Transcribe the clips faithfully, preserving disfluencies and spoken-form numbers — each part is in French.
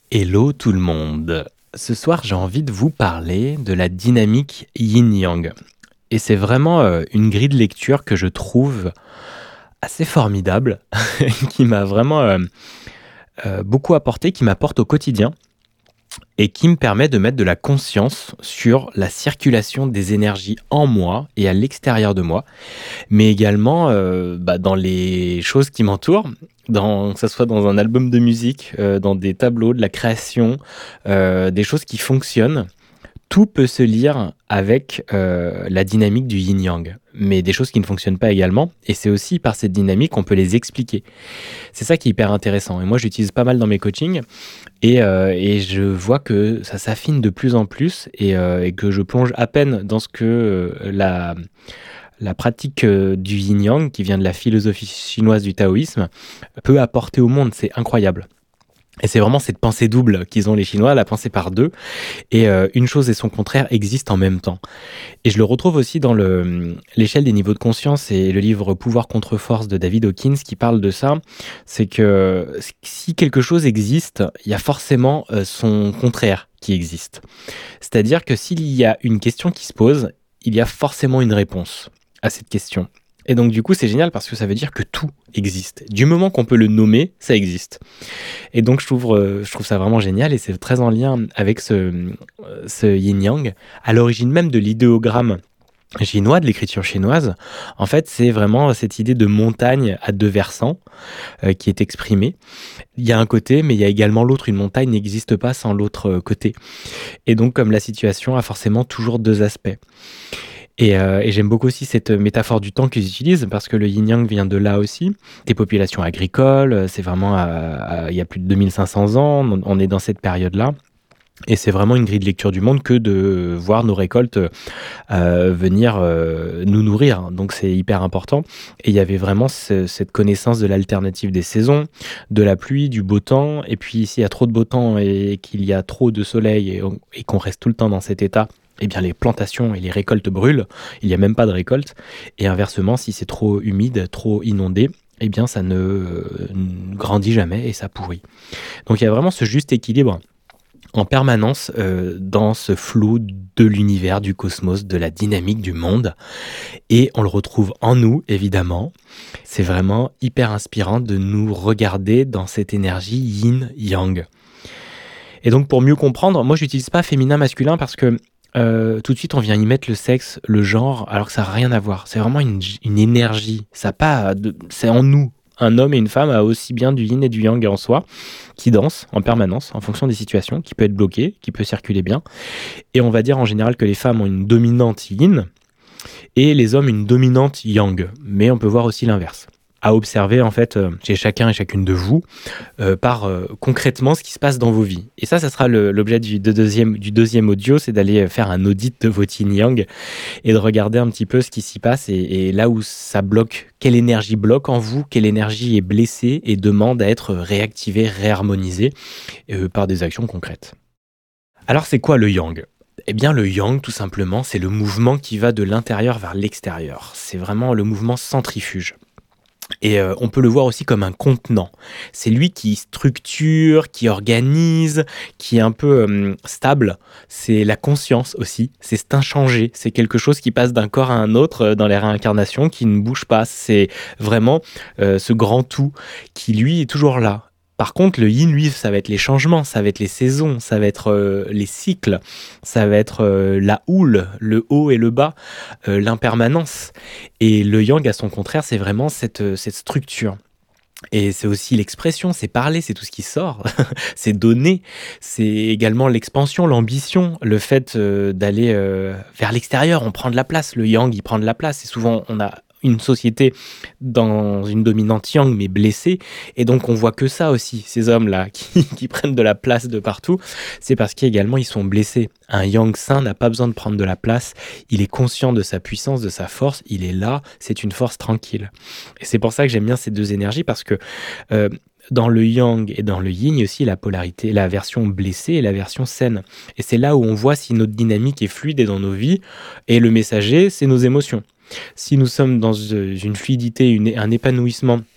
Hello tout le monde. Ce soir, j'ai envie de vous parler de la dynamique yin-yang. Et c'est vraiment euh, une grille de lecture que je trouve assez formidable, qui m'a vraiment euh, euh, beaucoup apporté, qui m'apporte au quotidien et qui me permet de mettre de la conscience sur la circulation des énergies en moi et à l'extérieur de moi, mais également euh, bah, dans les choses qui m'entourent, dans, que ce soit dans un album de musique, euh, dans des tableaux, de la création, euh, des choses qui fonctionnent. Tout peut se lire avec euh, la dynamique du yin-yang, mais des choses qui ne fonctionnent pas également, et c'est aussi par cette dynamique qu'on peut les expliquer. C'est ça qui est hyper intéressant, et moi j'utilise pas mal dans mes coachings, et, euh, et je vois que ça s'affine de plus en plus, et, euh, et que je plonge à peine dans ce que euh, la, la pratique euh, du yin-yang, qui vient de la philosophie chinoise du taoïsme, peut apporter au monde. C'est incroyable. Et c'est vraiment cette pensée double qu'ils ont les Chinois, la pensée par deux, et euh, une chose et son contraire existent en même temps. Et je le retrouve aussi dans le, l'échelle des niveaux de conscience et le livre Pouvoir contre force de David Hawkins qui parle de ça. C'est que si quelque chose existe, il y a forcément euh, son contraire qui existe. C'est-à-dire que s'il y a une question qui se pose, il y a forcément une réponse à cette question. Et donc du coup c'est génial parce que ça veut dire que tout existe. Du moment qu'on peut le nommer, ça existe. Et donc je trouve, euh, je trouve ça vraiment génial et c'est très en lien avec ce, euh, ce yin-yang. À l'origine même de l'idéogramme chinois, de l'écriture chinoise, en fait c'est vraiment cette idée de montagne à deux versants euh, qui est exprimée. Il y a un côté mais il y a également l'autre, une montagne n'existe pas sans l'autre euh, côté. Et donc comme la situation a forcément toujours deux aspects. Et, euh, et j'aime beaucoup aussi cette métaphore du temps qu'ils utilisent parce que le yin-yang vient de là aussi, des populations agricoles, euh, c'est vraiment à- à- il y a plus de deux mille cinq cents ans, on, on est dans cette période-là. Et c'est vraiment une grille de lecture du monde que de voir nos récoltes euh, venir euh, nous nourrir. Donc c'est hyper important. Et il y avait vraiment ce- cette connaissance de l'alternative des saisons, de la pluie, du beau temps. Et puis s'il y a trop de beau temps et qu'il y a trop de soleil et, et qu'on reste tout le temps dans cet état, eh bien les plantations et les récoltes brûlent. Il n'y a même pas de récolte. Et inversement, si c'est trop humide, trop inondé, eh bien ça ne, euh, ne grandit jamais et ça pourrit. Donc il y a vraiment ce juste équilibre en permanence euh, dans ce flot de l'univers, du cosmos, de la dynamique du monde. Et on le retrouve en nous, évidemment. C'est vraiment hyper inspirant de nous regarder dans cette énergie yin-yang. Et donc pour mieux comprendre, moi j'utilise pas féminin-masculin parce que euh, tout de suite on vient y mettre le sexe, le genre, alors que ça n'a rien à voir. C'est vraiment une, une énergie. Ça a pas de- c'est en nous. Un homme et une femme a aussi bien du yin et du yang en soi, qui dansent en permanence en fonction des situations, qui peut être bloqué, qui peut circuler bien. Et on va dire en général que les femmes ont une dominante yin et les hommes une dominante yang. Mais on peut voir aussi l'inverse. À observer en fait euh, chez chacun et chacune de vous euh, par euh, concrètement ce qui se passe dans vos vies. Et ça, ça sera le- l'objet du, de deuxième, du deuxième audio, c'est d'aller faire un audit de votre yin yang et de regarder un petit peu ce qui s'y passe et, et là où ça bloque, quelle énergie bloque en vous, quelle énergie est blessée et demande à être réactivée, réharmonisée euh, par des actions concrètes. Alors c'est quoi le yang? Eh bien le yang tout simplement c'est le mouvement qui va de l'intérieur vers l'extérieur. C'est vraiment le mouvement centrifuge. Et euh, on peut le voir aussi comme un contenant. C'est lui qui structure, qui organise, qui est un peu euh, stable. C'est la conscience aussi. C'est cet inchangé. C'est quelque chose qui passe d'un corps à un autre euh, dans les réincarnations, qui ne bouge pas. C'est vraiment euh, ce grand tout qui, lui, est toujours là. Par contre, le yin, lui, ça va être les changements, ça va être les saisons, ça va être euh, les cycles, ça va être euh, la houle, le haut et le bas, euh, l'impermanence. Et le yang, à son contraire, c'est vraiment cette, euh, cette structure. Et c'est aussi l'expression, c'est parler, c'est tout ce qui sort, c'est donner, c'est également l'expansion, l'ambition, le fait euh, d'aller euh, vers l'extérieur, on prend de la place, le yang, il prend de la place, et souvent on a une société dans une dominante yang mais blessée, et donc on voit que ça aussi, ces hommes-là qui, qui prennent de la place de partout, c'est parce qu'également ils sont blessés. Un yang sain n'a pas besoin de prendre de la place, il est conscient de sa puissance, de sa force, il est là, c'est une force tranquille. Et c'est pour ça que j'aime bien ces deux énergies parce que euh, dans le yang et dans le yin, il y a aussi la polarité, la version blessée et la version saine. Et c'est là où on voit si notre dynamique est fluide et dans nos vies. Et le messager, c'est nos émotions. Si nous sommes dans euh, une fluidité, une- un épanouissement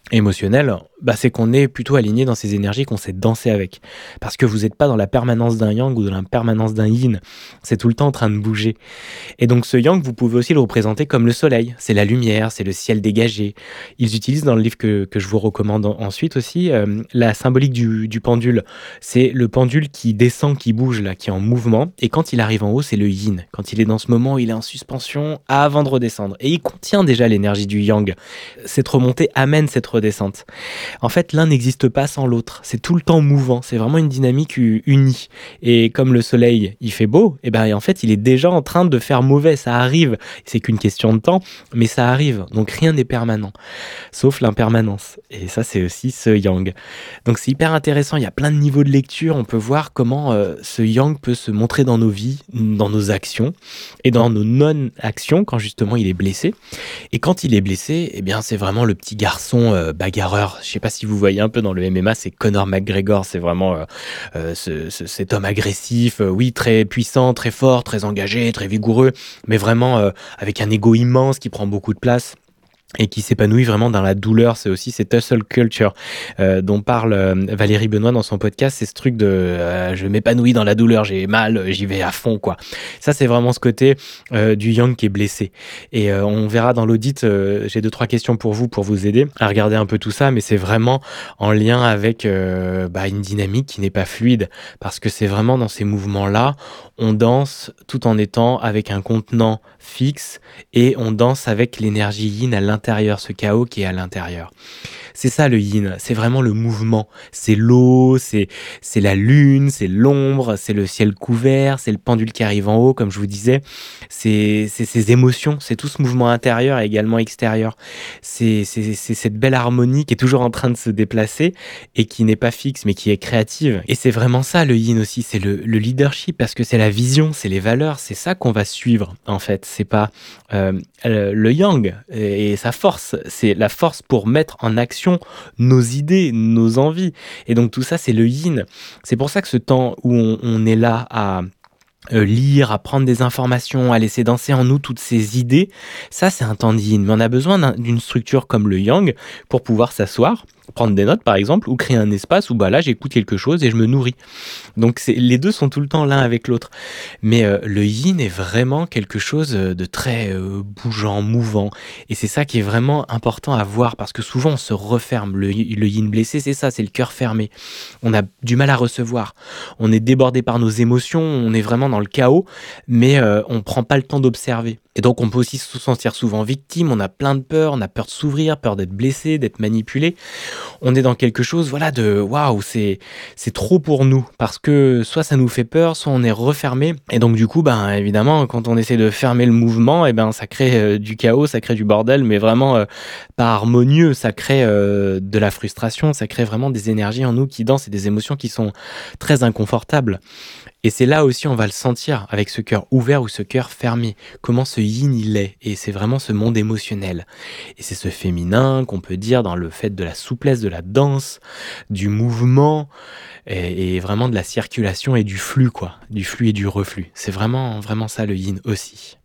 émotionnel, bah, c'est qu'on est plutôt aligné dans ces énergies, qu'on sait danser avec. Parce que vous n'êtes pas dans la permanence d'un yang ou dans la permanence d'un yin. C'est tout le temps en train de bouger. Et donc ce yang, vous pouvez aussi le représenter comme le soleil. C'est la lumière, c'est le ciel dégagé. Ils utilisent dans le livre que, que je vous recommande en- ensuite aussi euh, la symbolique du, du pendule. C'est le pendule qui descend, qui bouge, là, qui est en mouvement. Et quand il arrive en haut, c'est le yin. Quand il est dans ce moment, il est en suspension avant de redescendre. Et il contient déjà l'énergie du yang. Cette remontée amène cette redescente. En fait, l'un n'existe pas sans l'autre. C'est tout le temps mouvant. C'est vraiment une dynamique u- unie. Et comme le soleil, il fait beau, et ben en fait, il est déjà en train de faire mauvais. Ça arrive. C'est qu'une question de temps, mais ça arrive. Donc rien n'est permanent, sauf l'impermanence. Et ça, c'est aussi ce yang. Donc c'est hyper intéressant. Il y a plein de niveaux de lecture. On peut voir comment euh, ce yang peut se montrer dans nos vies, dans nos actions et dans nos non-actions quand justement il est blessé. Et quand il est blessé, eh bien, c'est vraiment le petit garçon euh, bagarreur. Je sais pas si vous voyez un peu dans le M M A, c'est Conor McGregor. C'est vraiment euh, euh, ce- ce- cet homme agressif, euh, oui, très puissant, très fort, très engagé, très vigoureux, mais vraiment euh, avec un ego immense qui prend beaucoup de place et qui s'épanouit vraiment dans la douleur. C'est aussi cette hustle culture euh, dont parle euh, Valérie Benoît dans son podcast. C'est ce truc de euh, je m'épanouis dans la douleur, j'ai mal, j'y vais à fond, quoi. Ça, c'est vraiment ce côté euh, du yang qui est blessé. Et euh, on verra dans l'audit, euh, j'ai deux, trois questions pour vous, pour vous aider à regarder un peu tout ça, mais c'est vraiment en lien avec euh, bah, une dynamique qui n'est pas fluide, parce que c'est vraiment dans ces mouvements-là, on danse tout en étant avec un contenant fixe et on danse avec l'énergie yin à l'intérieur, ce chaos qui est à l'intérieur. C'est ça le yin, c'est vraiment le mouvement. C'est l'eau, c'est c'est la lune, c'est l'ombre, c'est le ciel couvert, c'est le pendule qui arrive en haut, comme je vous disais. C'est c'est ces émotions, c'est tout ce mouvement intérieur et également extérieur. C'est c'est c'est cette belle harmonie qui est toujours en train de se déplacer et qui n'est pas fixe mais qui est créative. Et c'est vraiment ça le yin aussi, c'est le, le leadership parce que c'est la vision, c'est les valeurs, c'est ça qu'on va suivre en fait. C'est pas euh, euh, le yang et, et sa force, c'est la force pour mettre en action nos idées, nos envies. Et donc tout ça, c'est le yin. C'est pour ça que ce temps où on, on est là à euh, lire, à prendre des informations, à laisser danser en nous toutes ces idées, ça c'est un temps de yin. Mais on a besoin d'un- d'une structure comme le yang pour pouvoir s'asseoir, prendre des notes par exemple, ou créer un espace où bah là j'écoute quelque chose et je me nourris. Donc c'est, les deux sont tout le temps l'un avec l'autre. Mais euh, le yin est vraiment quelque chose euh, de très euh, bougeant, mouvant. Et c'est ça qui est vraiment important à voir parce que souvent on se referme. Le, le yin blessé, c'est ça, c'est le cœur fermé. On a du mal à recevoir. On est débordé par nos émotions, on est vraiment dans le chaos, mais euh, on prend pas le temps d'observer. Et donc on peut aussi se sentir souvent victime, on a plein de peur, on a peur de s'ouvrir, peur d'être blessé, d'être manipulé. On est dans quelque chose, voilà, de waouh, c'est c'est trop pour nous parce que soit ça nous fait peur, soit on est refermé. Et donc du coup, ben évidemment, quand on essaie de fermer le mouvement, et ben ça crée euh, du chaos, ça crée du bordel, mais vraiment euh, pas harmonieux. Ça crée euh, de la frustration, ça crée vraiment des énergies en nous qui dansent et des émotions qui sont très inconfortables. Et c'est là aussi on va le sentir avec ce cœur ouvert ou ce cœur fermé. Comment ce yin il est. Et c'est vraiment ce monde émotionnel. Et c'est ce féminin qu'on peut dire dans le fait de la souplesse de la danse, du mouvement et, et vraiment de la circulation et du flux quoi. Du flux et du reflux. C'est vraiment, vraiment ça le yin aussi.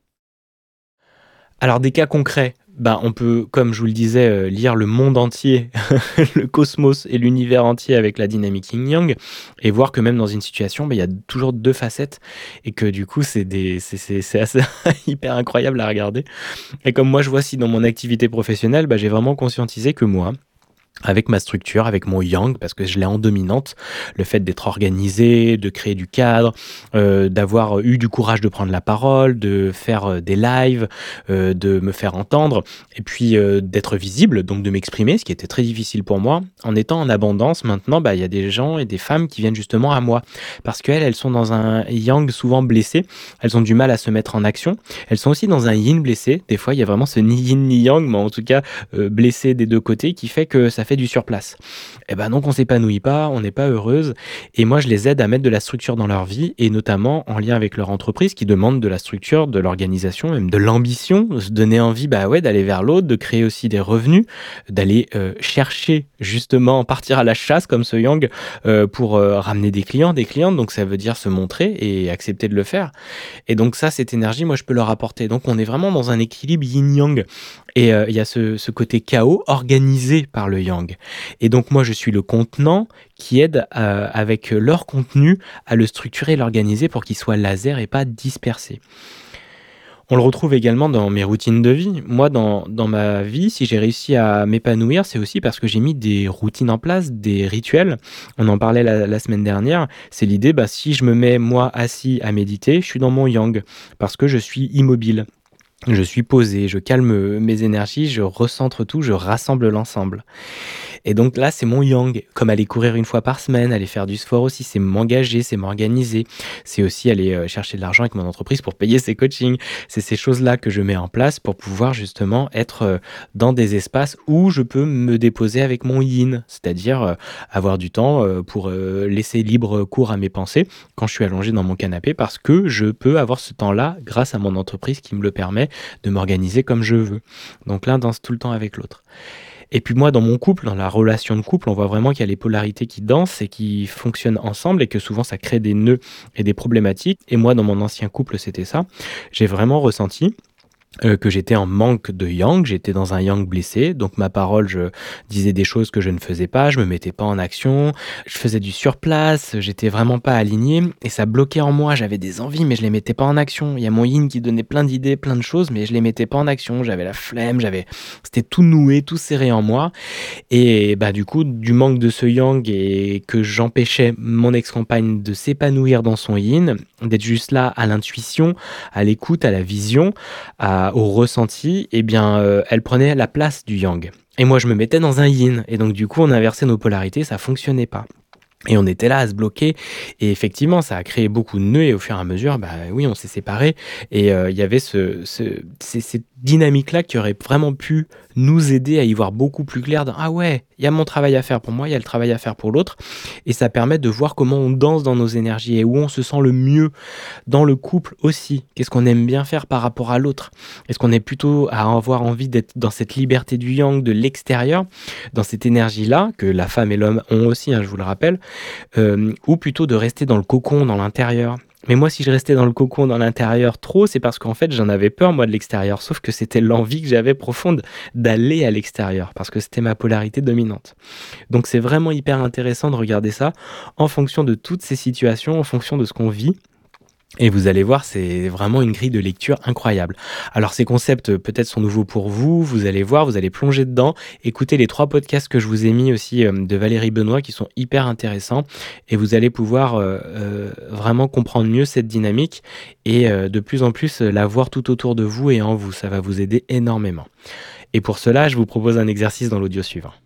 Alors des cas concrets, bah, on peut, comme je vous le disais, heu, lire le monde entier, le cosmos et l'univers entier avec la dynamique yin-yang et voir que même dans une situation, bah, il y a toujours deux facettes et que du coup c'est des c'est c'est c'est assez hyper incroyable à regarder et comme moi je vois si dans mon activité professionnelle, bah, j'ai vraiment conscientisé que moi, avec ma structure, avec mon yang, parce que je l'ai en dominante, le fait d'être organisé, de créer du cadre, heu, d'avoir eu du courage de prendre la parole, de faire, heu, des lives, heu, de me faire entendre et puis, heu, d'être visible, donc de m'exprimer, ce qui était très difficile pour moi. En étant en abondance maintenant, bah, il y a des gens et des femmes qui viennent justement à moi parce qu'elles, elles sont dans un yang souvent blessé, elles ont du mal à se mettre en action. Elles sont aussi dans un yin blessé, des fois il y a vraiment ce ni yin ni yang, mais en tout cas, heu, blessé des deux côtés qui fait que ça ça fait du surplace. Et ben donc on s'épanouit pas, on n'est pas heureuse et moi je les aide à mettre de la structure dans leur vie et notamment en lien avec leur entreprise qui demande de la structure, de l'organisation, même de l'ambition, de se donner envie bah ouais, d'aller vers l'autre, de créer aussi des revenus, d'aller euh, chercher justement, partir à la chasse comme ce Yang euh, pour euh, ramener des clients, des clientes, donc ça veut dire se montrer et accepter de le faire. Et donc ça, cette énergie, moi je peux leur apporter. Donc on est vraiment dans un équilibre yin-yang. Et euh, il y a ce, ce côté chaos organisé par le yang. Et donc moi, je suis le contenant qui aide euh, avec leur contenu à le structurer et l'organiser pour qu'il soit laser et pas dispersé. On le retrouve également dans mes routines de vie. Moi, dans, dans ma vie, si j'ai réussi à m'épanouir, c'est aussi parce que j'ai mis des routines en place, des rituels. On en parlait la, la semaine dernière. C'est l'idée, bah, si je me mets, moi, assis à méditer, je suis dans mon yang parce que je suis immobile. Je suis posé, je calme mes énergies, je recentre tout, je rassemble l'ensemble. Et donc là, c'est mon yang, comme aller courir une fois par semaine, aller faire du sport aussi, c'est m'engager, c'est m'organiser. C'est aussi aller euh, chercher de l'argent avec mon entreprise pour payer ses coachings. C'est ces choses-là que je mets en place pour pouvoir justement être euh, dans des espaces où je peux me déposer avec mon yin, c'est-à-dire euh, avoir du temps euh, pour euh, laisser libre cours à mes pensées quand je suis allongé dans mon canapé parce que je peux avoir ce temps-là grâce à mon entreprise qui me le permet de m'organiser comme je veux. Donc l'un danse tout le temps avec l'autre. Et puis moi, dans mon couple, dans la relation de couple, on voit vraiment qu'il y a les polarités qui dansent et qui fonctionnent ensemble et que souvent ça crée des nœuds et des problématiques. Et moi, dans mon ancien couple, c'était ça. J'ai vraiment ressenti euh, que j'étais en manque de yang, j'étais dans un yang blessé, donc ma parole, je disais des choses que je ne faisais pas, je me mettais pas en action, je faisais du surplace, j'étais vraiment pas aligné et ça bloquait en moi, j'avais des envies mais je les mettais pas en action. Il y a mon yin qui donnait plein d'idées, plein de choses mais je les mettais pas en action, j'avais la flemme, j'avais c'était tout noué, tout serré en moi et bah du coup du manque de ce yang et que j'empêchais mon ex-compagne de s'épanouir dans son yin, d'être juste là à l'intuition, à l'écoute, à la vision, à au ressenti, eh bien, euh, elle prenait la place du yang. Et moi, je me mettais dans un yin. Et donc, du coup, on inversait nos polarités, ça fonctionnait pas. Et on était là à se bloquer. Et effectivement, ça a créé beaucoup de nœuds. Et au fur et à mesure, bah oui, on s'est séparés. Et il euh, y avait ce, ce, ces, cette dynamique-là qui aurait vraiment pu nous aider à y voir beaucoup plus clair dans « Ah ouais, il y a mon travail à faire pour moi, il y a le travail à faire pour l'autre. » Et ça permet de voir comment on danse dans nos énergies et où on se sent le mieux dans le couple aussi. Qu'est-ce qu'on aime bien faire par rapport à l'autre? Est-ce qu'on est plutôt à avoir envie d'être dans cette liberté du yang de l'extérieur, dans cette énergie-là, que la femme et l'homme ont aussi, hein, je vous le rappelle, euh, ou plutôt de rester dans le cocon, dans l'intérieur? Mais moi, si je restais dans le cocon, dans l'intérieur trop, c'est parce qu'en fait, j'en avais peur, moi, de l'extérieur. Sauf que c'était l'envie que j'avais profonde d'aller à l'extérieur, parce que c'était ma polarité dominante. Donc, c'est vraiment hyper intéressant de regarder ça en fonction de toutes ces situations, en fonction de ce qu'on vit. Et vous allez voir, c'est vraiment une grille de lecture incroyable. Alors ces concepts peut-être sont nouveaux pour vous, vous allez voir, vous allez plonger dedans, écoutez les trois podcasts que je vous ai mis aussi euh, de Valérie Benoît qui sont hyper intéressants et vous allez pouvoir euh, euh, vraiment comprendre mieux cette dynamique et euh, de plus en plus la voir tout autour de vous et en vous, ça va vous aider énormément. Et pour cela, je vous propose un exercice dans l'audio suivant.